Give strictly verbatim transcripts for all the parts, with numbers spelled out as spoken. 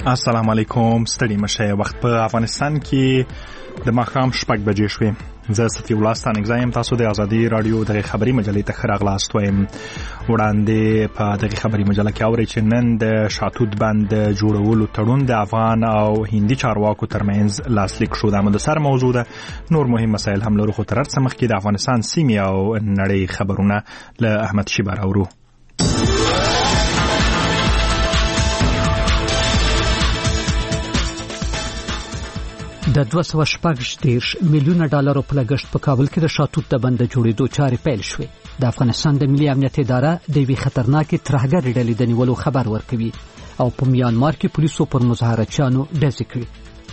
السلام علیکم. ستړي مشه. وخت په افغانستان کې د ماښام شپږ بجې شوې. زه صفي الله ستانکزی یم. تاسو د ازادي رادیو د خبري مجلې ته ښه راغلاست وایم. وړاندې په دغه خبري مجله کې اورئ چې نن د شاتوت بند جوړولو تړون د افغان او هندي چارواکو ترمنځ لاسلیک شو. دا د سر موضوع ده. نور مهم مسایل هم لرو، خو تر هر څه مخکې د افغانستان سیمې او نړۍ خبرونه له احمد شیبر اورو. د دوه سوه شپږ دېرش میلیونه ډالرو په لګښت په کابل کې د شاتوت د بند جوړېدو چارې پیل شوې. د افغانستان د ملي امنیت اداره د یوې خطرناکې ترهګرې ډلې د نیولو خبر ورکوي او په میانمار کې پولیسو پر مظاهرچیانو ډزې کړې.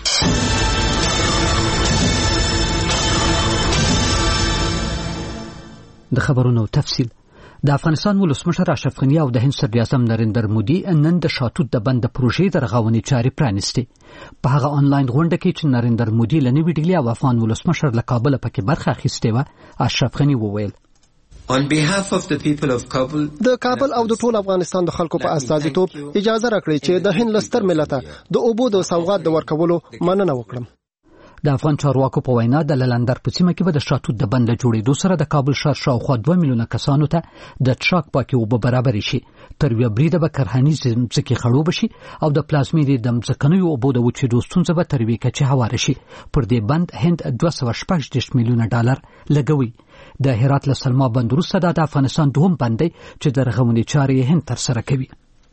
د خبرونو تفصیل. د افغانستان ولسمشر اشرف غني او د هند صدر اعظم نریندر مودي نن د شاتوت د بند پروژې د رغونې چارې پرانیستې. په هغه آنلاین غونډه کې چې نریندر مودي له نوې ډیلي او افغان ولسمشر له کابل پکې برخه اخیستې وه، اشرف غني وویل: On behalf of the people of Kabul, د کابل او د ټول افغانستان د خلکو په استازیتوب اجازه راکړئ چې د هند لستر ملت د اوبو د سوغات د ورکولو مننه وکړم. د افغان چارواکو په وینا د للندر په سیمه کې به د شاتوت د بند جوړېدو سره د کابل ښار شاوخوا دوه میلیونه کسانو ته د څښاک پاکې اوبه برابرې شي. تر یوه بریده به کرهنیزې ځمکې خړوبه شي او د پلازمینې د ځمکنیو اوبو د وچېدو ستونزه به تر یوې کچې هواره شي. پر دې بند هند دوه سوه شپږ دېرش میلیونه ډالر لګوي. د هرات له سلما بند وروسته دا د افغانستان دوهم بند دی چې د رغونې چارې هند ترسره کوي.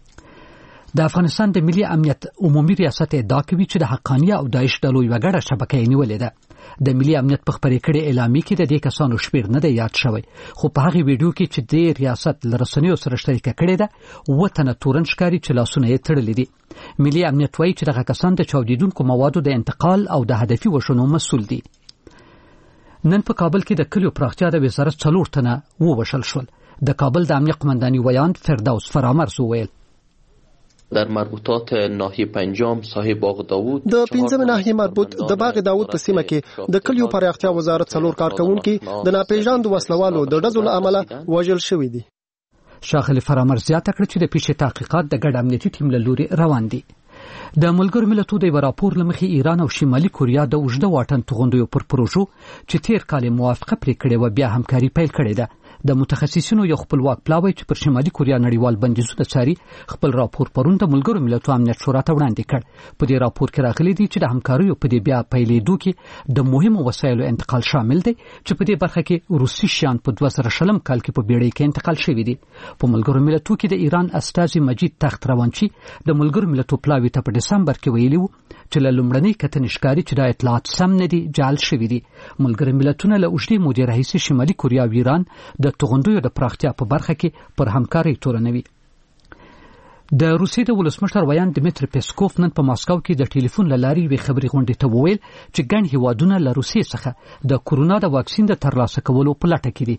د افغانستان د ملي امنیت عمومي ریاست ادعا کوي چې د حقانیه او داعش ډلو یوه ګډه شبکه یې نیولې ده. د ملي امنیت په خپرې کړې اعلامیه کې د دې کسانو شمېر نه دی یاد شوی، خو په هغې ویډیو کې چې د ریاست له رسنیو سره شریکه کړې ده اووه تنه تورن ښکاري چې لاسونه یې تړلي دي. ملي امنیت وایي چې دغه کسان د چاودېدونکو موادو د انتقال او د هدفي وژنو مسؤل دي. نن په کابل کې د کلیو پراختیا د وزارت څلور تنه ووژل شول. د کابل د امنیه قمنداني ویاند فردوس فرامرز وویل: در مربوطات ناحیه پنجم صاحب باغ داوود د پنځمه ناحیه مربوط د باغ داوود په سیمه کې د کلیو پراختیا وزارت څلور کارکونکي د ناپېژاندو وسلوالو د ډزو له امله وژل شوي دي. ښاغلي فرامرز زیاته کړه چې د پیښې تحقیقات د ګډ امنیتي ټیم له لوري روان دي. د ملګرو ملتونو د یوه راپور له مخې ایران او شمالي کوریا د اوږده واټن توغندیو پر پروژو چې تیر کال موافقه پرې کړې وه بیا همکاري پیل کړې ده. د متخصصینو یو خپلواک پلاوی چې پر شمالي کوریا نړیوال بندیزونه څاري خپل راپور پرون د ملګرو ملتونو امنیت شورا ته وړاندې کړ. په دې راپور کې راغلي دي چې د همکاریو په دې بیا پیلېدو کې د مهمو وسایلو انتقال شامل دی چې په دې برخه کې روسي شیان په دوه زره شلم کال کې په بیړۍ کې انتقال شوي دي. په ملګرو ملتونو کې د ایران استازي مجید تخت روانچی د ملګرو ملتونو پلاوی ته په دسمبر کې ویلي وو چې له لومړنۍ کتنې ښکاري چې دا اطلاعات سم نه دي، جعل شوي دي. ملګرو ملتونو له اوږدې مودې راهیسې شمالي کوریا او ایران د توغندیو د پراختیا په برخه کې پر همکارۍ تورنوي. د روسیې د ولسمشر ویاند دمیتری پیسکوف نن په ماسکو کې د ټلیفون له لارې یوې خبري غونډې ته وویل چې ګڼ هیوادونه له روسیې څخه د کورونا د واکسین د ترلاسه کولو په لټه کې دي.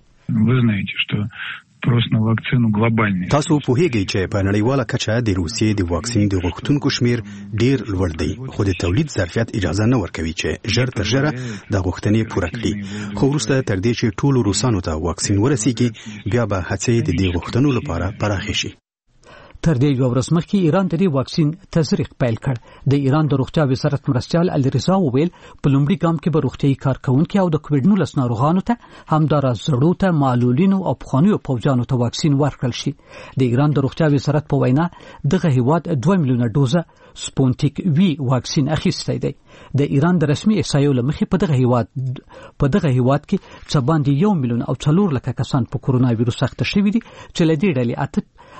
تاسو پوهیږئ چې په نړیواله کچه د روسیې د واکسین د غوښتونکو شمیر ډیر لوړ دی، خو د تولید ظرفیت اجازه نه ورکوي چې ژر تر ژره د غوښتنې پوره کړي. خو وروسته تر دې چې ټولو روسانو ته واکسین ورسیږي بیا به هڅې د دې غوښتنو لپاره پراخې شي. تر دې یو ورځ مخکې ایران د دې واکسین تزریق پیل کړ. د ایران د روغتیا وزارت مرستیال الرضا وویل په لومړي ګام کې به روغتیايي کارکونکي او د کووډ نولس ناروغانو ته همداراز زړو ته معلولینو او پخوانیو پوځیانو ته واکسین ورکړل شي. د ایران د روغتیا وزارت په وینا دغه هیواد دوه میلیونه ډوزه سپوتنیک وی واکسین اخیستی دی. د ایران د رسمي احصایو له مخې په دغه هیواد په دغه هیواد کې څه باندې یو میلیون او څلور لکه کسان په کورونا ویروس اخته شوي دي چې له دې ډلې اته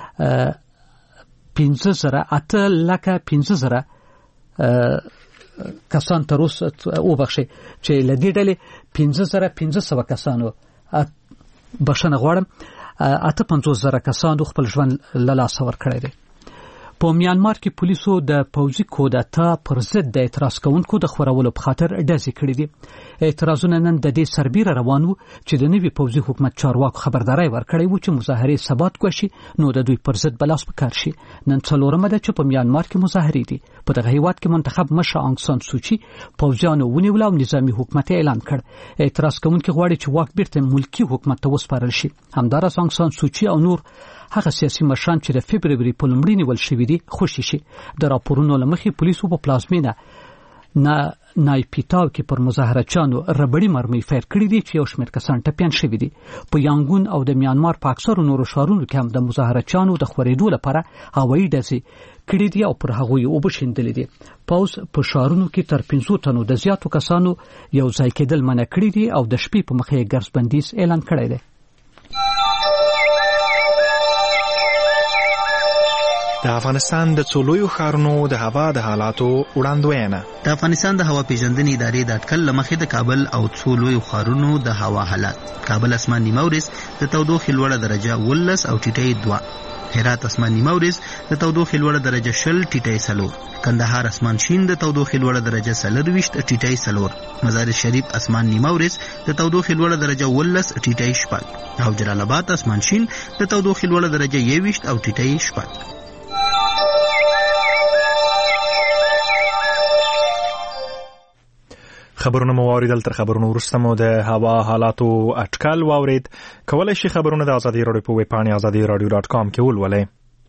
پنځه زره اته لکه پنځه زره کسان تر اوسه وبخښئ چې له دې ډلې پنځه زره پنځه سوه کسانو بښنه غواړم اته پنځوس زره کسانو خپل ژوند له لاسه ورکړی دی. په میانمار کې پولیسو د پوځي کودتا پر ضد د اعتراض کوونکو د خورولو په خاطر ډزې کړې دي. اعتراضونه نن د دې سربیره روان وو چې د نوي پوځي حکومت چارواکو خبرداری ورکړی وو چې مظاهرې ثبات کوشي نو د دوی پر ضد بلاس پکار شي. نن څلورمه ده چې په میانمار کې مظاهرې دي. په دغه هیواد کې منتخب مشر آنګ سان سوچي پوځیانو ونیول او نظامي حکومت اعلان کړ. اعتراض کوونکي غواړي چې واک بیرته ملکی حکومت ته وسپارل شي. همداراز آنګ سان سوچي او نور هغه سیاسي مشران چې د فبروري په لومړي نیول شوي دي خوشي شي. د راپورونو له مخې پولیسو په پلازمینه نه نایپیتاو کې پر مظاهرچیانو ربړی مرمۍ فیر کړې دي چې یو شمېر کسان ټپیان شوي دي. په یانګون او د میانمار په اکثرو نورو ښارونو کې هم د مظاهرچیانو د خورېدو لپاره هوایي ډزې کړې دي او پر هغوی اوبه شیندلې دي. پوځ په ښارونو کې تر پنځو تنو د زیاتو کسانو یو ځای کېدل منع کړي دي او د شپې په مخه یې ګرځبندیز اعلان کړی دی. د افغانستان د څلورو ښارونو د هوا د حالاتو وړاندوینه. د افغانستان د هوا پیژندنې ادارې د اټکل لمخې د کابل او څلورو ښارونو د هوا حالات. کابل اسمان نیمه ورځ د تودوخې لوړه درجه ولس او ټیټی دوه. هرات اسمان نیمه ورځ د تودوخې لوړه درجه شل ټیټی څلور. کندهار اسمان شین د تودوخې لوړه درجه څلرویشت ټیټی څلور. مزار شریف اسمان نیمه ورځ د تودوخې لوړه درجه ولس ټیټی شپږ. او جلال آباد اسمان شین د تودوخې لوړه درجه یوویشت او ټیټی شپږ. خبرونه مو واوریدل. تر خبرونو وروسته مو د هوا حالاتو اټکل واورید. کولای شي خبرونه د ازادي راډیو په ویب پاڼه ازادي راډیو ډاټ کام کې ولولئ.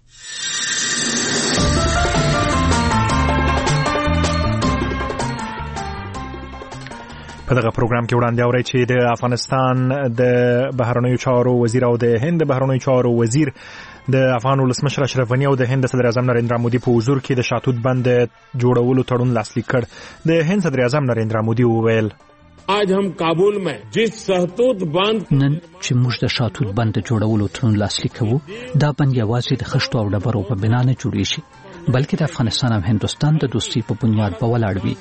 په دغه پروګرام کې وړاندې اورئ چې د افغانستان د بهرنیو چارو وزیر او د هند د بهرنیو چارو وزیر د افغان ولسمشر اشرف غنی او د هند صدر اعظم نریندرا مودي په حضور کې د شاتوت بند جوړولو تړون لاسلیک کړ. د هند صدر اعظم نریندرا مودي وویل आज हम काबुल में जिस शहतूत बांध نن چې موږ د شاتوت بند جوړولو تړون لاسلیک کوو دا بند یوازې د خښتو او ډبرو په بنا نه جوړیږي شي بلکې د افغانستان او هندستان د دوستۍ په بنیاد په ولاړ وي.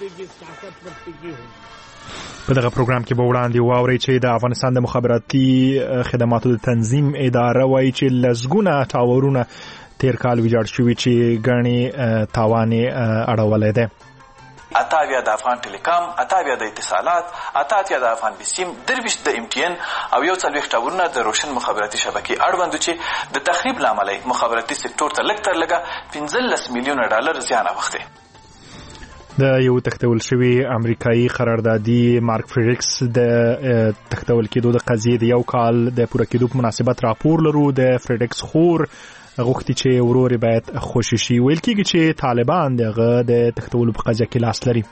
په دغه پروګرام کې به وړاندې واورئ چې د افغانستان د مخابراتي خدماتو د تنظیم اداره وایي چې لسګونه ټاورونه تیر کال ویجاړ شوي چې ګڼې تاوان اړولی دی. اتاویا د افغان ټیلیکام، اتاویا د اتصالات، اتاتیا د افغان بسیم، درویشت د ام ټي ان او یو څلوېښت ټاورونه د روشن مخابراتي شبکې اړوند چې د تخریب له امله مخابراتي سکتور ته لږ تر لږه پنځلس میلیونه ډالر زیان اوښتی. د یو تختول شوی امریکایي قراردادي مارک فریډریکس د تختول کېدو د قضیې د یو کال د پوره کېدو په مناسبت راپور لرو. د فریډریکس خور غوښتي چې ورور باید خوشي شي. ویل کېږي چې طالبان دغه د تختولو په قضیه کې لاس لري.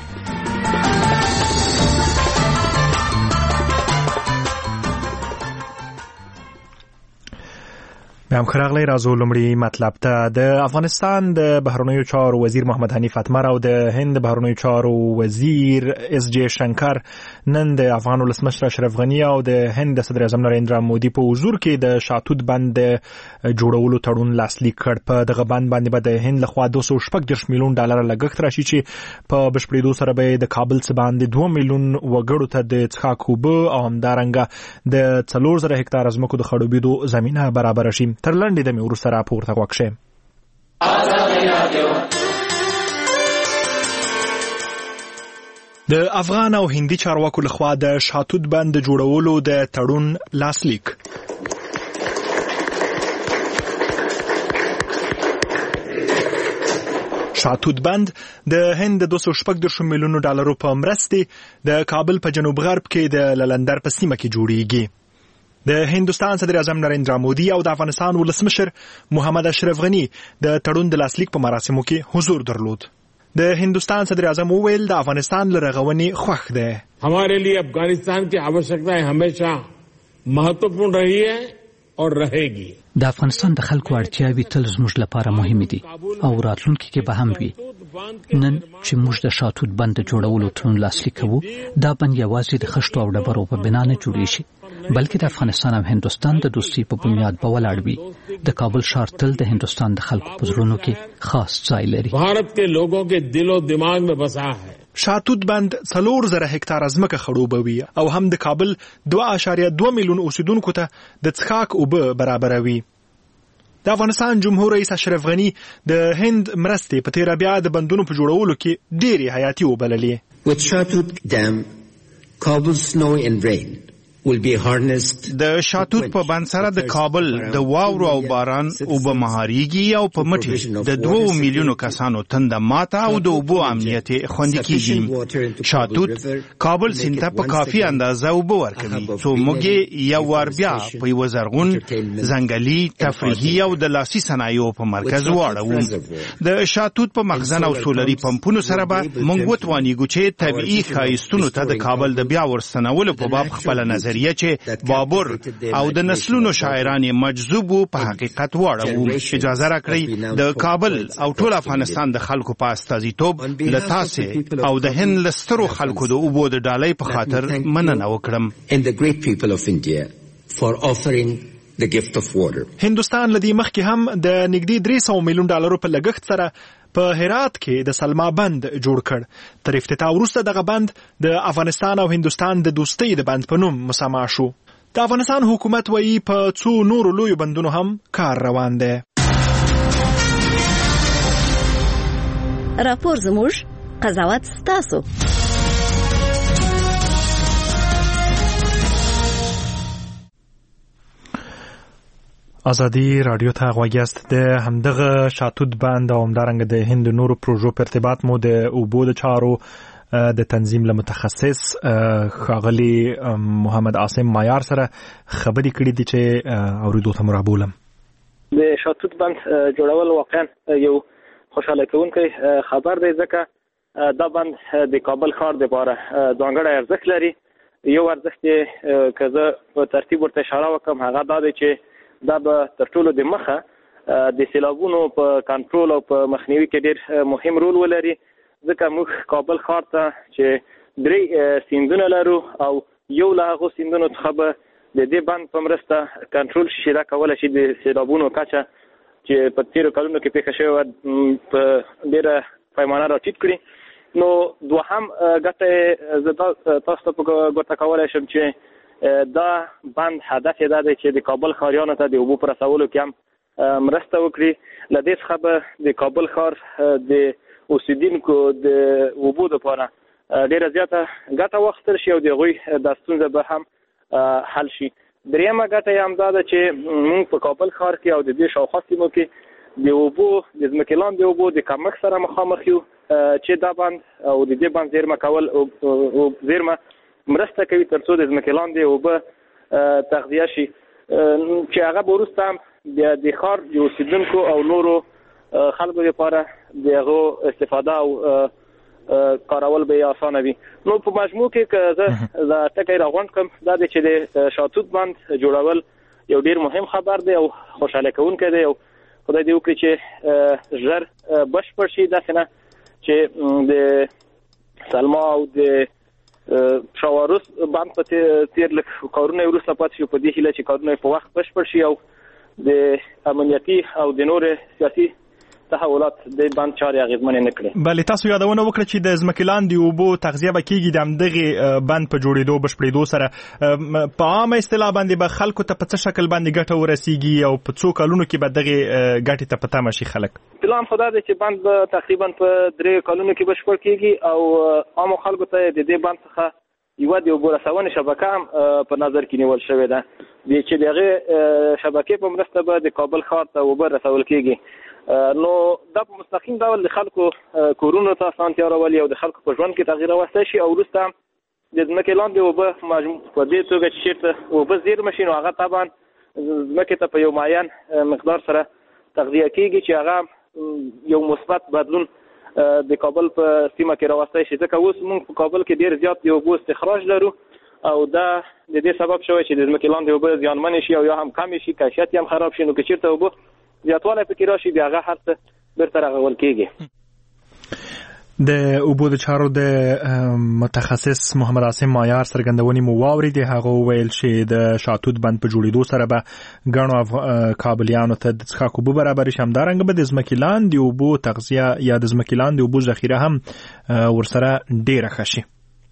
بیا هم خراغلی راځو لومړی مطلب ته. د افغانستان د بهرنیو چارو وزیر محمد حنیف اتمر او د هند بهرنیو چارو وزیر اس جے شنکر نن د افغان ولسمشر اشرف غنی او د هند صدر اعظم نریندرا مودي په حضور کې د شاتوت بند جوړولو تړون لاسلیک کړ. په دغه بند باندې به د هند لخوا دوه سوه شپږ دېرش میلیون ډالر لګښت راشي چې په بشپړېدو سره به د کابل څخه باندې دوه میلیون وګړو ته د څښاک اوبه او همدارنګه د څلور زره هکتاره ځمکو د خړوبېدو زمینه برابره شي. تر لنډې دمې وروسته راپورته غوږ شئ. د افغان او هندي چارواکو لخوا د شاتوت بند جوړولو د تړون لاسلیک. شاتوت بند د هند د دوه سوه شپږ دېرش میلیونو ډالرو په مرستې د کابل په جنوب غرب کې د للندر په سیمه کې جوړیږي. د هندستان صدر اعظم نریندرا مودي او د افغانستان ولسمشر محمد اشرف غنی د تړون د لاسلیک په مراسمو کې حضور درلود. د هندستان صدر اعظم وویل د افغانستان له رغونې خوښ دی. हमारे लिए अफगानिस्तान की आवश्यकताएं हमेशा महत्वपूर्ण रही है और रहेगी. د افغانستان د خلکو اړتیاوې تل زموږ لپاره مهمې دي او راتلونکي کې به هم وي. نن چې موږ د شاتوت بند جوړولو تړون لاسلیک کوو دا بند یوازې د خښتو او ډبرو په بنا نه جوړیږي شي بلکې د افغانستان او هندستان د دوستۍ په بنیاد په ولاړ وي. د کابل ښار تل د هندستان د خلکو په زړونو کې خاص ځای لري. भारत के लोगों के दिल و दिमाग में बसा है. شاتوت بند څلور زره هکتاره ځمکه خړوبوي او هم د کابل دوه اعشاریه دوه میلیون اوسیدونکو ته د څښاک اوبه برابروي. د افغانستان جمهور رئیس اشرف غنی د هند مرستې په تیره بیا د بندونو په جوړولو کې ډېرې حیاتي وبللې. With Shatut Dam, Kabul's snow and rain د شاتوت په بند سره د کابل د واورو او باران اوبه مهاریږي او په مټي د دوه میلیونو کسانو تنده ماته او د اوبو امنیت خوندي کیږي. شاتوت کابل سیند ته په کافي اندازه اوبه ورکوي څو موږ یو ور بیا په یو زرغون ځنګلي تفریحي او د لاسي صنایعو په مرکز واړو. د شاتوت په مخزن او سولري پمپونو سره به موږ وتوانیږو چې طبيعي ښایستونو ته د کابل د بیا ورستنولو په باب خپل نظریه چې بابر او د نسلونو شاعران مجذوب په حقیقت واړو. اجازه راکړئ د کابل او ټول افغانستان د خلکو په استازیتوب له تاسې او د هند له سترو خلکو د اوبو د ډالۍ په خاطر مننه وکړم. هندوستان لدی مخکې هم د نږدې درې سوه میلیون ډالرو په لګښت سره په هرات کې د سلما بند جوړ کړ. تر افتتاح وروسته دغه بند د افغانستان او هندوستان د دوستۍ د بند په نوم مسما شو. د افغانستان حکومت وایي په څو نورو لویو بندونو هم کار روان دی. راپور زموږ، قضاوت ستاسو. ازادي رادیو ته غوږ یاست. د همدغه شاتوت بند او همدارنګه د هند نورو پروژو په ارتباط مو د اوبو د چارو د تنظیم له متخصص ښاغلي محمد عاصم مایار سره خبرې کړې دي چې اوریدو ته مرابولم. د شاتوت بند جوړول واقعا یو خوشاله کوونکی خبر دی ځکه دا بند د کابل ښار لپاره ځانګړی ارزښت لري. یو ارزښت که زه په ترتیب ورته اشاره وکړم هغه دا دی چې دا به تر ټولو د مخه د سیلابونو په کنټرول او په مخنیوي کې ډېر مهم رول ولري ځکه موږ کابل ښار ته چې درې سیندونه لرو او یو له هغو سیندونو څخه به د دې بند په مرسته کنټرول شي. دا کولی شي د سیلابونو کچه چې په تېرو کلونو کې پیښه شوې وه په ډېره پیمانه راټیټ کړي. نو دوهم ګټه زه تاسو ته په ګوته کولی شم چې دا بند هدف یې دا دی چې د کابل ښاریانو ته د اوبو په رسولو کې هم مرسته وکړي. له دې څخه به د کابل ښار د اوسیدونکو د اوبو دپاره ډېره زیاته ګټه واخیستل شي او د هغوی دا ستونزه به هم حل شي. درېیمه ګټه یې هم دا ده چې موږ په کابل ښار کې او د دې شاوخوا سیمو کې د اوبو د ځمکې لاندې اوبو د کمښت سره مخامخ یو چې دا بند او د دې بند زیرمه کول او زیرمه مرسته کوي تر څو د ځمکې لاندې اوبه تغذیه شي چې هغه به وروسته هم د ښار د اوسېدونکو او نورو خلکو لپاره د هغو استفاده او کارول به یې اسانه وي. نو په مجموع کې که زه ټکی راغونډ کړم دا دی چې د شاتوت بند جوړول یو ډېر مهم خبر دی او خوشحاله کوونکی دی او خدای دې وکړي چې ژر بشپړ شي. داسې نه چې د سلما او د شاوروس بند په تیر لک کارونه وروسته پاتې شو. په دې هیله چې کارونه په وخت بشپړ شي او د امنیتي او د نور سیاسي تحولات د بند چارې اغېزمنې نه کړي. بله تاسو یادونه وکړه چې د ځمکې لاندې اوبو تغذیه به کېږي د همدغې بند په جوړېدو بشپړېدو سره. په عامه اصطلاح باندې به خلکو ته په څه شکل باندې ګټه ورسیږي او په څو کلونو کې به دغې ګټې ته په تمه شي خلک؟ پلان خو دا دی چې بند به تقریبا په درې کلونو کې بشپړ کېږي او عامو خلکو ته د دې بند څخه یوه د اوبو رسونې شبکه هم په نظر کې نیول شوې ده چې د هغې شبکې په مرسته به د کابل ښار ته اوبه رسول کېږي. نو دا په مستقیم ډول د خلکو کورونو ته اسانتیا راولي او د خلکو په ژوند کې تغییر راوستی شي او وروسته د ځمکې لاندې اوبه په دې توګه چې چېرته اوبه زیرمه شي نو هغه طبعا ځمکې ته په یو معین مقدار سره تغذیه کېږي چې هغه یو مثبت بدلون د کابل په سیمه کې راوستی شي. ځکه اوس موږ په کابل کې ډېر زیات د اوبو استخراج لرو او دا د دې سبب شوی چې د ځمکې لاندې اوبه زیانمنې شي او یا هم کمې شي، کیفیت یې هم خراب شي. نو که چېرته اوبه زیاتوالی پکې راشي بیا هغه هر څه بیرته رغول کېږي. د اوبو د چارو د متخصص محمد عاصم مایار څرګندونې مو واورېدې. هغه وویل چې د شاتوت بند په جوړېدو سره به ګڼو کابلیانو ته د څښاک اوبه برابرې شي، همدارنګه به د ځمکې لاندې اوبو تغذیه یا د ځمکې لاندې اوبو ذخیره هم ورسره ډېره ښه شي.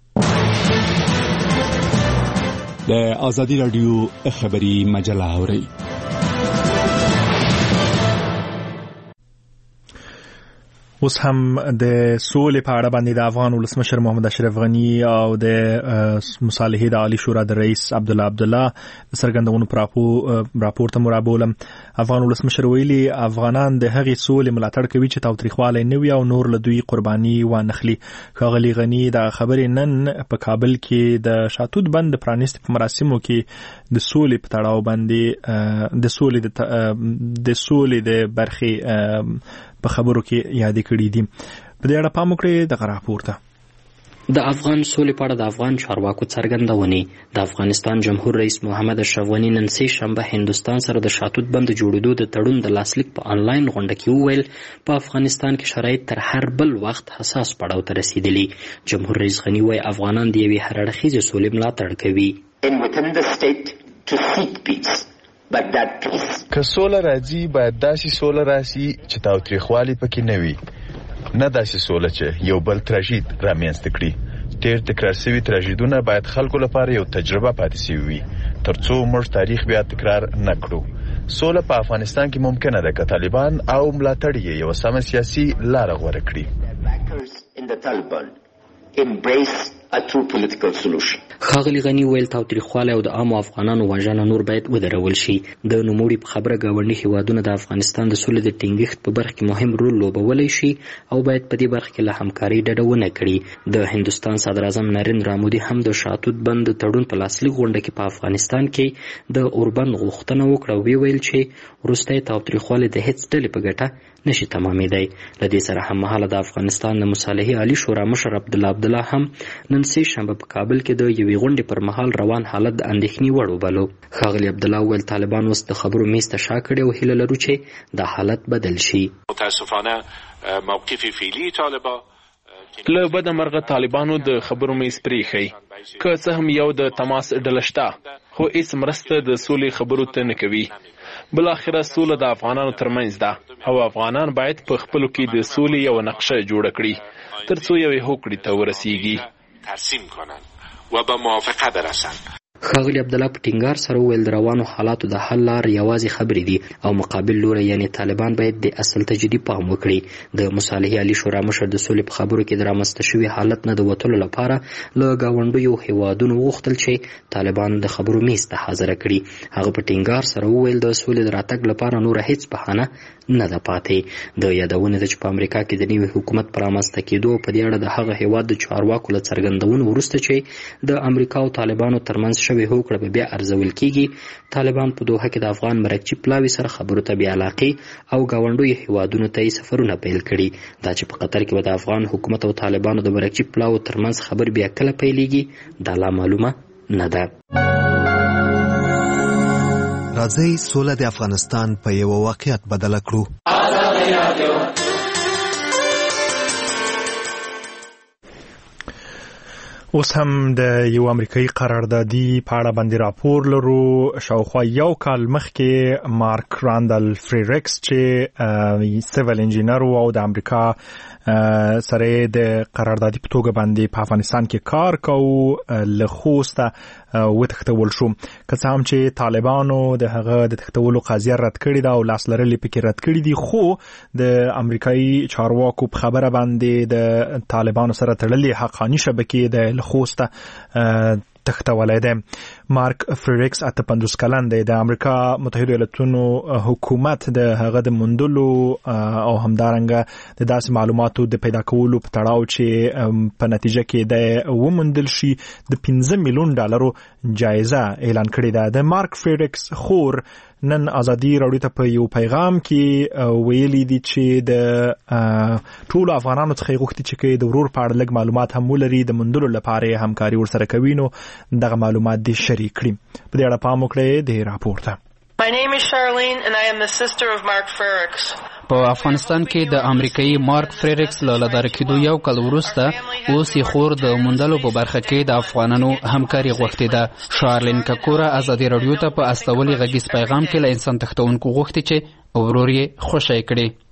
د ازادي راډیو خبري مجله اورئ. اوس هم د سولې په اړه باندې د افغان ولسمشر محمد اشرف غنی او د مصالحې د عالی شورا د رئیس عبد الله عبد الله څرګندونو پر راپور ته مرابولم. افغان ولسمشر ویلي افغانان د هغې سولې ملاتړ کوي چې تاوتریخوالی نه وي او نور له دوی قرباني وانخلي. ښاغلي غنی د خبرې نن په کابل کې د شاتوت بند پرانیستي په مراسمو کې د سولې په تړاو باندې د سولې د سولې د برخې په خبرو کې یاد کړی دي. په دې اړه پام وکړئ د راپور ته. د افغان سولې په اړه د افغان چارواکو څرګندونې. د افغانستان جمهور رئیس محمد اشرف غنی نن سه شنبه هندستان سره د شاتوت بند جوړېدو د تړون د لاسلیک په آنلاین غونډه کې وویل په افغانستان کې شرایط تر هر بل وخت حساس پړاو ته رسیدلي. جمهور رئیس غنی وایي افغانان د یوې هر اړخیزې سولې ملاتړ کوي. And within the state to seek peace. که سوله راځي باید داسې سوله راسي چې تاوتریخوالی پکې نه وي، نه داسې سوله چې یو بل تراژید رامنځته کړي. تیر تکرار شوي تراژیدونه باید خلکو لپاره یو تجربه پاتې شوې وي ترڅو موږ تاریخ بیا تکرار نه کړو. سوله په افغانستان کې ممکنه ده که طالبان او ملاتړ یې یو سمه سیاسي لاره غوره کړي. ښاغلي غنی ویل تاوتریخوالی او د عامو افغانانو وژنه نور باید ودرول شي. د نوموړي په خبره ګاونډي هیوادونه د افغانستان د سولې د ټینګښت په برخه کې مهم رول لوبولی شي او باید په دې برخه کې له همکارۍ ډډه ونه کړي. د هندوستان صدر اعظم نریندرا مودي هم د شاتوت بند تړون په لاسلیک غونډه کې په افغانستان کې د اوربند غوښتنه وکړه او ویل چې وروستی تاوتریخوالی د هیڅ ډلې په ګټه نشي تمامېدی. له دې سره هممهاله د افغانستان د مصالحې عالی شورا مشر عبد الله عبد الله هم نن سه شنبه په کابل کې د یوې غونډې پر مهال روان حالت د اندېښنې وړ وبلو. ښاغلي عبد الله وویل طالبان اوس د خبرو میز ته شا کړي او هیله لرو چې دا حالت بدل شي. متاسفانه موقف فعلی طالبان له بده مرغه طالبانو د خبرو میز پرېښی. که څه هم یو د تماس ډله شته خو هېڅ مرسته د سولې خبرو ته نه کوي. بلاخره سوله د افغانانو ترمنځ ده او افغانان باید په خپلو کې د سولې یو نقشه جوړه کړي ترڅو یوې هوکړې ته ورسیږي. ترسیم کنند و به موافقه برسند. ښاغلي عبدالله په ټینګار سره وویل د روانو حالاتو د حل لار یوازې خبرې دي او مقابل لوری یعنی طالبان باید د اصل ته جدي پام وکړي. د مصالحې عالی شورا مشر د سولې په خبرو کې د رامنځته شوي حالت نه د وتلو لپاره له ګاونډیو هیوادونو وغوښتل چې طالبان د خبرو میز ته حاضره کړي. هغه په ټینګار سره وویل د سولې د راتګ لپاره نوره هیڅ بهانه نه ده پاتې. د یادونې ده چې په امریکا کې د نوي حکومت په رامنځته کېدو په دې اړه د هغه هیواد د چارواکو له څرګندونو وروسته چې د امریکا او طالبانو ترمنځ شوې هوکړه به بیا ارزول کېږي. طالبان په دوحه کې د افغان مرکچي پلاوي سره خبرو ته بې علاقې او ګاونډیو هیوادونو ته یې سفرونه پیل کړي. دا چې په قطر کې به د افغان حکومت او طالبانو د مرکچي پلاو ترمنځ خبر بیا کله پیلېږي دا لا معلومه نه ده. راځئ سوله د افغانستان په یو واقعیت بدله کړو. اوس هم د یو امریکایي قراردادي په اړه باندې راپور لرو. شاوخوا یو کال مخکې مارک راندل فریریکس چې سیول انجینر او د امریکا سره د قراردادي په توګه باندې په افغانستان کې کار کوي له خوسته وتښتول شو. که څه هم چې طالبانو د هغه د تښتولو قضیه رد کړې ده او لاس لرلې پکې رد کړي دي خو د امریکایي چارواکو په خبره باندې د طالبانو سره تړلې حقاني شبکې د خوسته تختولای دی. مارک فریریکس اته پنځوس کلن دی. د امریکا متحده ایالاتونو حکومت د هغه د موندلو او همدارنګه د داسې معلوماتو د پیدا کولو په تړاو چې په نتیجه کې د وموندل شي د پنځه میلیون ډالرو جایزه اعلان کړې ده. د مارک فریریکس خور نن ازادي راډیو ته په یو پیغام کې ویلي دي چې د ټولو افغانانو څخه غوښتي چې د ورور په اړه لږ معلومات هم ولري د موندلو لپاره همکاري ورسره کوي نو دغه معلومات دې شریک کړي. په دې اړه پام وکړئ د راپور ته. My name is Charlene and I am the sister of Mark Frericks. په افغانستان کې د امریکایي مارک فریریکس له لدار کېدو یو کال وروسته اوس یې خور د موندلو په برخه کې د افغانانو همکاري غوښتې ده. شارلین ککوره ازادي راډیو ته په استولي غږیز پیغام کې له انسان تښتونکو غوښتي چې ورور یې خوشی کړي.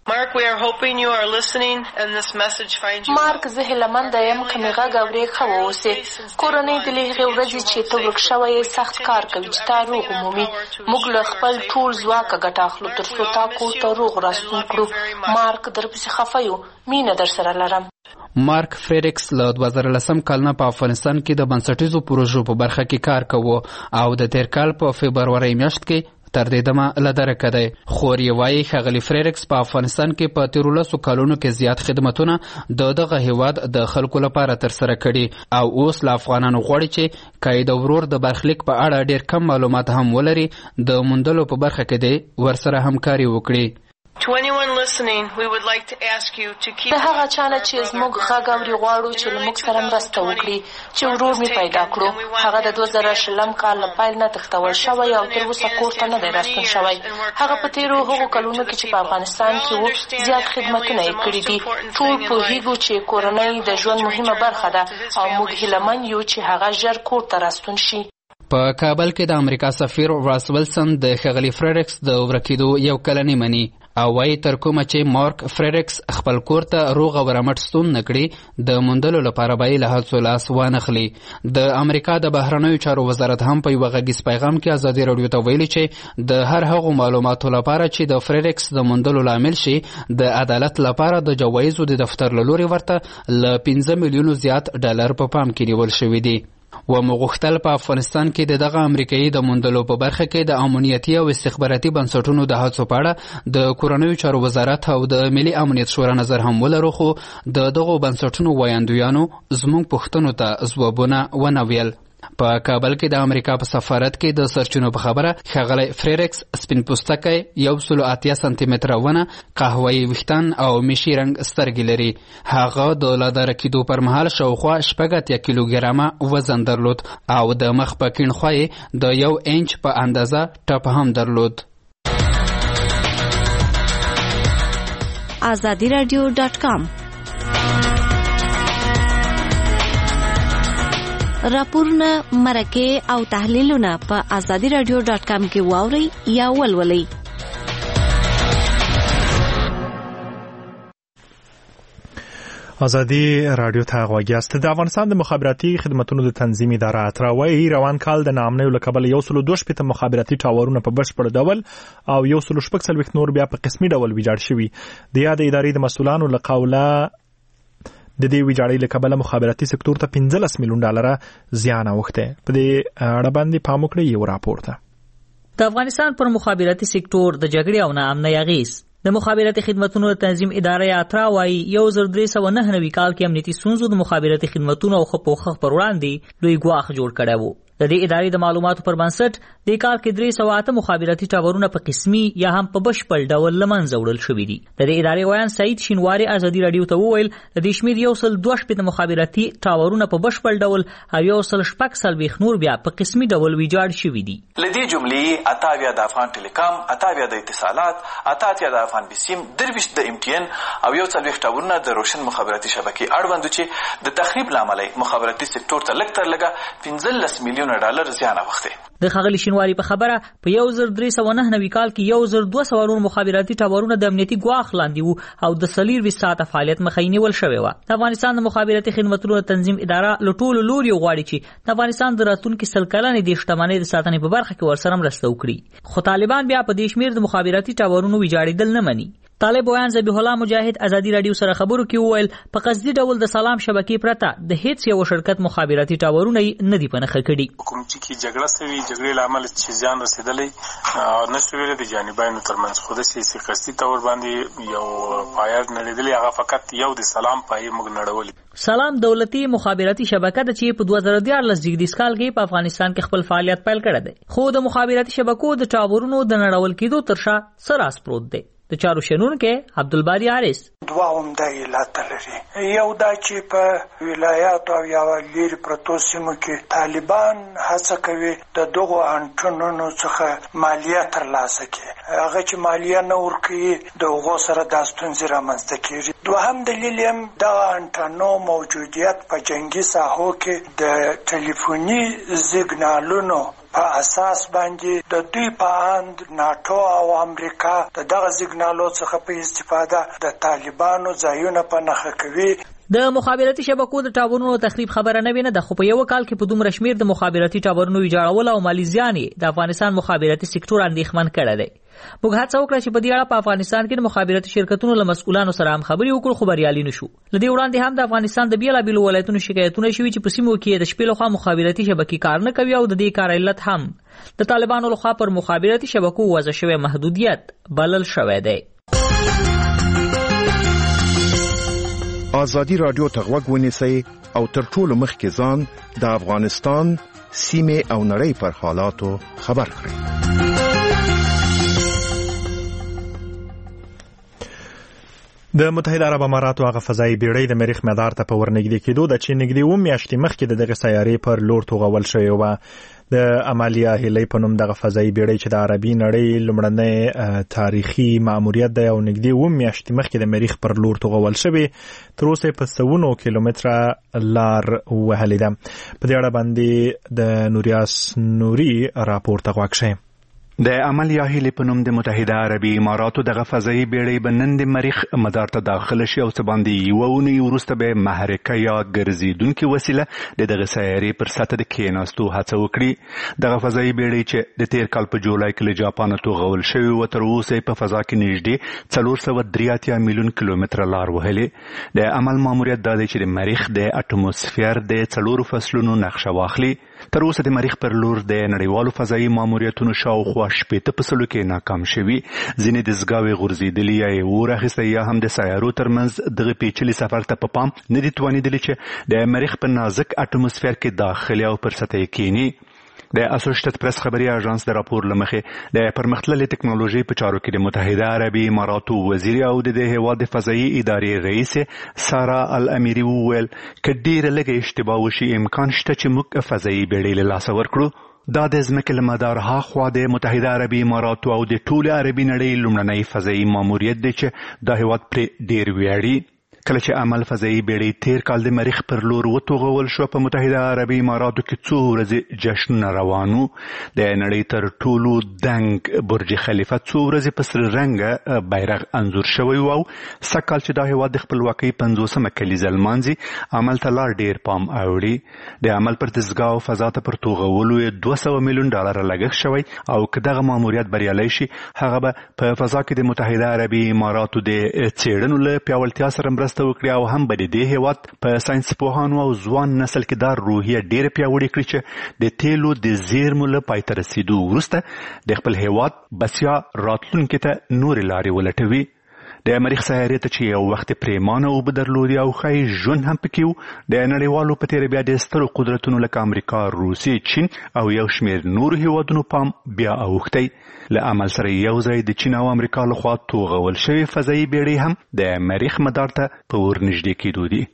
Mark, we are hoping you are listening and this message finds you. مارک زه هیلمند یم کمی غږ اورې ښه واوسې. کورنۍ د هغې ورځې چې ته ورک شوی سخت کار کوي چې تا روغ ومومي. موږ له خپل ټول ځواکه ګټه اخلو تر څو تا کور ته روغ راستون کړو. مارک درپسې خفه یو. مینه در سره لرم. مارک فریکس له دوه زره لسم کال نه په افغانستان کې د بنسټیزو پروژو په برخه کې کار کوي او د تیر کال په فبروري میاشت کې تر دې دمه له درکه دی. خو ریوایي ښاغلي فریکس په افغانستان کې په تیرو لسو کلونو کې زیات خدمتونه د دغه هیواد د خلکو لپاره ترسره کړي او اوس له افغانانو غواړي چې که یې د ورور د برخلیک په اړه ډېر کم معلومات هم ولري د موندلو په برخه کې دی ورسره همکاري وکړي. To anyone listening, we would like to ask you to keep. د هغه چانه چې زموږ غږ اوري غواړو چې له موږ سره مرسته وکړي چې ورور مې پیدا کړو. هغه د دوه زره شلم کال له پیل نه تښتول شوی او تر اوسه کور ته نه دی راستون شوی. هغه په تیرو هغو کلونو کې چې په افغانستان کې وو زیات خدمتونه یې کړي دي. ټول پوهیږو چې کورنۍ د ژوند مهمه برخه ده او موږ هیلهمن یو چې هغه ژر کور ته راستون شي. په کابل کې د امریکا سفیر راس ویلسن د ښاغلي فریکس د ورکېدو یو کلنې مني او وایي تر کومه چې مارک فریکس خپل کور ته روغ او رمټ ستون نه کړي د موندلو لپاره به یې له هڅو لاس وانخلي. د امریکا د بهرنیو چارو وزارت هم په یوه غږیز پیغام کې ازادي راډیو ته ویلي چې د هر هغو معلوماتو لپاره چې د فریکس د موندلو لامل شي د عدالت لپاره د جوایزو د دفتر له لورې ورته له پنځه میلیونو زیات ډالر په پام کې نیول شوي دي. و مغوښتل په افغانستان کې د دغه امریکایي د موندلو په برخه کې د امنیتي او استخباراتي بنسټونو د هڅو په اړه د کورنیو چارو وزارت او د ملي امنیت شورا نظر هم ولرو خو د دغو بنسټونو ویاندویانو زموږ پوښتنو ته ځوابونه ونه ویل. په کابل کې د امریکا په سفارت کې د سرچینو په خبره ښاغلی فریکس سپین پوستکی یو سلو اتیا سانتي متره ونه قهوه‌يي ویښتان او میشي رنګ سترګې لري. هغه د لاداره کېدو پر مهال شاوخوا شپږ اتیا کیلوګرامه وزن درلود او د مخ په کیڼ خوا یې د یو انچ په اندازه ټپ هم درلود. آزادی رادیو ډاټ کام راپورونه، مرکې او تحلیلونه په آزادی رادیو ډاټ کام کې واورئ یا ولولئ. آزادی رادیو ته غوږ یاست. د افغانستان د مخابراتي خدماتو د تنظیم اداره اتراوي روان کال د ناامنیو له کبله یو سلو دوه شپېته مخابراتي ټاورونه په بشپړ ډول او یو سلو شپږ څلوېښت نور بیا په قسمي ډول ویجاړ شوي. د یاد ادارې د مسؤلانو له قوله د دې ویجاړۍ له کبله مخابراتي سکتور ته پنځلس میلیون ډالره زیان اوښتی. په دې اړه باندې پام وکړئ یو راپور ته. د افغانستان پر مخابراتي سکتور د جګړې او ناامنۍ اغېز. د مخابراتي خدماتو د تنظیم اداره اترا وايي یو زر درې سوه نهه نوي کال کې امنیتي ستونزو د مخابراتي خدماتو او خپوخه پر وړاندې لوی ګواښ جوړ کړی و. د دې ادارې د معلوماتو پر بنسټ د کال کې درې سوه اته مخابراتي ټاورونه په قسمي یا هم په بشپړ ډول له منځه وړل شوي دي. د دې ادارې ویان سعید شینواري ازادي راډیو ته وویل د دې شمېر یو سل دوه شپېته مخابراتي ټاورونه په بشپړ ډول او یو سل شپږ څلوېښت نور بیا په قسمي ډول ویجاړ شوي دي. له دې جملې اته اویا د افغان ټیلیکام، اته اویا د اتصالات، اته اتیا د افغان بسیم، درویشت د ام ټي ان او یو څلوېښت ټاورونه د روشن مخابراتي شبکې اړوند چې د تخریب له امله مخابراتي سکتور ته لږ تر لږه پنځلس میلیونه ډالر زیان اوښتی. د ښاغلي شینواري په خبره په یو زر درې سوه نهه نوي کال کې یو زر دوه سوه نور مخابراتي ټاورونه د امنیتي ګواښ لاندې وو او د څلېرویشت ساعته فعالیت مخه یې نیول شوې وه. د افغانستان د مخابراتي خدمتونو د تنظیم اداره له ټولو لوریو غواړي چې د افغانستان د راتلونکي سل کلنې د شتمنۍ د ساتنې په برخه کې ورسره مرسته وکړي. خو طالبان بیا په دې شمېر د مخابراتي ټاورونو ویجاړېدل نه مني. طالب ویان ذبیح الله مجاهد ازادي راډیو سره خبرو کې وویل په قصدي ډول د سلام شبکې پرته د هیڅ یو شرکت مخابراتي ټاورونه نه دي په نښه کړي. کوم چې کې جګړه سوي جګړې له امله چې زیان رسېدلی نه شو ویلی د جانبینو ترمنځ خو داسې قصدي طور باندې یو پایه نړېدلی هغه فقط یو د سلام پایې موږ نړولي. سلام دولتي مخابراتي شبکه ده چې په دوه زره دیارلس زیږدیز کال کې په افغانستان کې خپل فعالیت پیل کړی دی. خو د مخابراتي شبکو د ټاورونو د نړول کېدو تر شا څه راز پروت دی. د چارو شنونکي عبدالباری حارث دوه عمده علت لري. یو دا چې په ولایاتو او یا لرې پرتو سیمو کې طالبان هڅه کوي د دغو انټنونو څخه مالیه ترلاسه کړي. هغه چې مالیه نه ورکوي د هغو سره دا ستونزې رامنځته کېږي. دوهم دلیل هم دغه انټنو موجودیت په جنګي ساحو کې د ټلیفوني سیګنالونو په اساس باندې د دوی په اند ناتو او امریکا د دغه سیګنالو څخه په استفاده د طالبانو ځایونه په نښه کوي. د مخابراتي شبکو د ټاورونو تخریب خبره نه وینه د خو په یو کال کې په دومره شمیر د مخابراتي ټاورونو ویجاړول او مالی زیان د افغانستان مخابراتي سکتور اندېښمن کړی دی. موږ هڅه وکړه چې په دې اړه په افغانستان کې د مخابراتي شرکتونو له مسؤلانو سره هم خبرې وکړو خو بریالي نشو. لدې وړاندې هم د افغانستان د بیلابېلو ولایتونو شکایتونه شوي چې په سیمو کې د شپې لخوا مخابراتي شبکې کار نه کوي او د دې کار علت هم د طالبانو لخوا پر مخابراتي شبکو وضع شوی محدودیت بلل شوی دی. آزادی رادیو ته غوږ ونیسئ او تر ټولو مخکې ځان د افغانستان سیمې او نړۍ پر حالاتو خبر کړئ. د متحده عرب اماراتو هغه فضایي بیړۍ د مریخ مدار ته په ورنږدې کېدو د چې نږدې اووه میاشتې مخکې د دغه سیارې پر لور توغول شوې وه. د عملیه هیلۍ په نوم دغه فضایي بیړۍ چې د عربي نړۍ لومړنی تاریخي ماموریت دی او نږدې اووه میاشتې مخکې د مریخ پر لور توغول شوې تر اوسه په سوونو کیلومتره لار وهلې ده. په دې اړه باندې د نوریاس نوري راپور ته غوږ شئ. د عملیه هیلۍ په نوم د متحده عربي اماراتو دغه فضایي بیړۍ به نن د مریخ مدار ته داخله شي او څه باندې یوه اونۍ وروسته به محرکه یا ګرځېدونکې وسیله د دغه سیارې پر سطح د کېناستو هڅه وکړي. دغه فضایي بیړۍ چې د تیر کال په جولای کې له جاپانه توغول شوې وه تر اوسه په فضا کې نږدې څلور سوه درې اتیا میلیون کیلومتره لار وهلې. د عمل ماموریت دا دی چې د مریخ د اټموسفیر د څلورو فصلونو نقشه واخلي. تر اوسه د مریخ پر لور د نړیوالو فضایي ماموریتونو شاوخوا شپېته په سلو کې ناکام شوي. ځینې د زګاوې غورځېدلي یا یې اور اخیستی یا هم د سیارو ترمنځ دغه پیچلي سفر ته په پام نه دي توانېدلي چې د مریخ په نازک اټموسفیر کې داخلي او پر سطح یې کینی. د اسوسییټډ پریس خبري اژانس د راپور لمخې د پرمختللې ټکنالوژي په چارو کې د متحده عربي اماراتو وزیر او د هیواد د فضایي ادارې رئیس سارا الامیری وویل که ډیره لږه اشتباه وشي امکان شته چې موږ فضایي بیړۍ له لاسه ورکړو. دا د ځمکې له مدار هاخوا د متحده عربي اماراتو او د ټولې عربي نړۍ لومړنی فضایي ماموریت دی چې دا هیواد پرې ډیر ویاړي. کله چې عمل فضایي بیړۍ تیر کال د مریخ پر لور وتوغول شو په متحده عربي اماراتو کې څو ورځې جشنونه روان وو. د نړۍ تر ټولو دنګ برج خلیفه څو ورځې په سره رنګه بیرغ انځور شوی و او سږکال چې دا هیواد د خپلواکۍ پنځوسمه کلیزه لمانځي عمل ته لا ډیر پام اوړي. د عمل پر دستګاه او فضا ته پر توغولو یې دوه سوه میلیون ډالره لګښت شوی او که دغه ماموریت بریالی شي هغه به په فضا کې د متحده عربي اماراتو د څېړنو له پیاوړتیا سره مرسته وکړي او هم به د دې هیواد په ساینس پوهانو او ځوان نسل کې دا روحیه ډیره پیاوړې کړي چې د تیلو د زیرمو له پای ته رسیدو وروسته د خپل هیواد بسیا راتلونکي ته نورې لارې ولټوي. د مریخ سیارې ته چې یو وخت پریمانه اوبه درلودې او ښایي ژوند هم پکې و د نړیوالو په تېره بیا د سترو قدرتونو لکه امریکا، روسیې، چین او یو شمېر نورو هیوادونو پام بیا اوښتی. له عمل سره یو ځای د چین او امریکا لخوا توغول شوې فضایي بیړۍ هم د مریخ مدار ته په ورنږدې کېدو دي.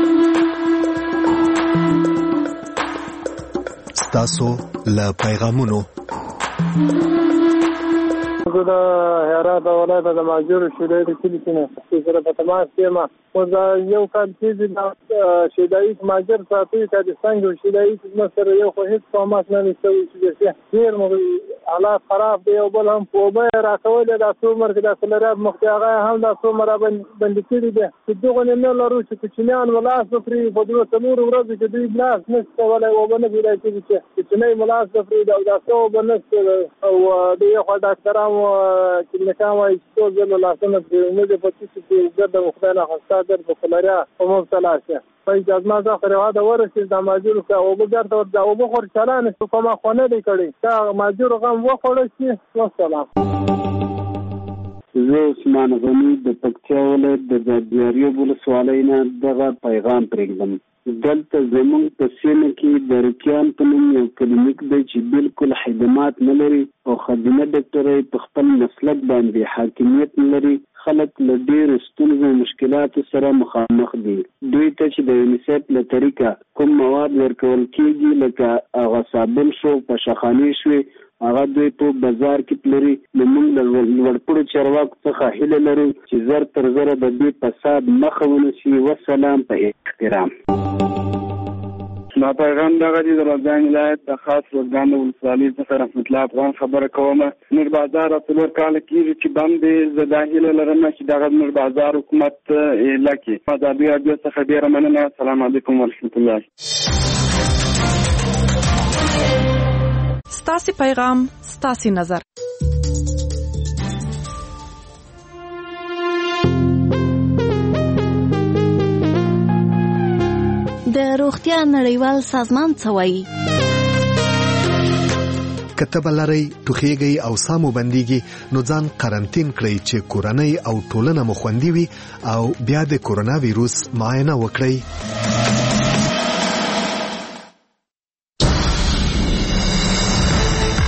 ستاسو له پیغامونو زه د هرات ولایت د ماجور شیدای د کلی کې نه سره په تماس کې ما او دا یو کال چې د شیدای ماجر ساتي چې د څنګه شیدای چې سره یو خو هیڅ فهمات نه نشوي چې ډیر مو حالات خراب دی او بل هم په به راکول د څومره د سلرات مختیغه هم د څومره باندې کړي دي چې دغه نه لرو چې کوچنیان ولاس پرې په دوه څلور ورځې کې دوی بلاس نشته ولای او بنه ویلای چې چې نه ملاس پرې دا د څو بنسته او د یو خدای ډاکټرانو چې نه کوي چې ټول لاسونه په موږ په څه کې ګرځي خدای نه خاصه در په فلاریا په مبتلا شي په اجازه دا خره دا ورسې د ماجور کا او بګر ته او بخور چلان په ما خونه دی کړي دا ماجور غم وخوړ شي والسلام. زه عثمان غنی د پکتیا ولایت د ځاځیاري ولسوالۍ نه دغه پیغام پرېږدم. دلته زموږ په سیمه کې د رکیان په نوم یو کلینیک دی چې بالکل خدمات نه لري او خدمه ډاکټرۍ په خپل مسلک باندې حاکمیت نه لري. خلک له ډېرو ستونزو او مشکلاتو سره مخامخ دي. دوی ته چې د یونیسف له طریقه کوم مواد ورکول کېږي لکه هغه صابون شو، پشخانې شوې، هغه دوی په بازار کې پلري. نو موږ له لوړپوړو چارواکو څخه هیله لرو چې زر تر زره د دې فساد مخه ونیسي. والسلام په احترام. ما پیغام دغه دی د روزګان ولایت د خاص روزګان ولسوالۍ څخه رحمت الله افغان خبره کوم. نور بازار څلور کال کېږي چې بند دی. زه دا هیله لرم چې دغه نور بازار حکومت اعلان کړي. ازادي راډیو څخه ډېره مننه. السلام علیکم ورحمت الله. ستاسو پیغام ستاسو نظر. د روغتیا نړیوال سازمان څه وایي؟ که تبه لرئ، ټوخیږئ او ساه مو بندیږي نو ځان قرنطین کړئ چې کورنۍ او ټولنه مو خوندي وي او بیا د کورونا ویروس معاینه وکړئ.